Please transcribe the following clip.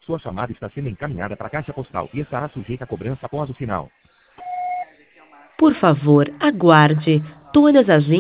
Sua chamada está sendo encaminhada para a caixa postal e estará sujeita a cobrança após o sinal. Por favor, aguarde. Todas as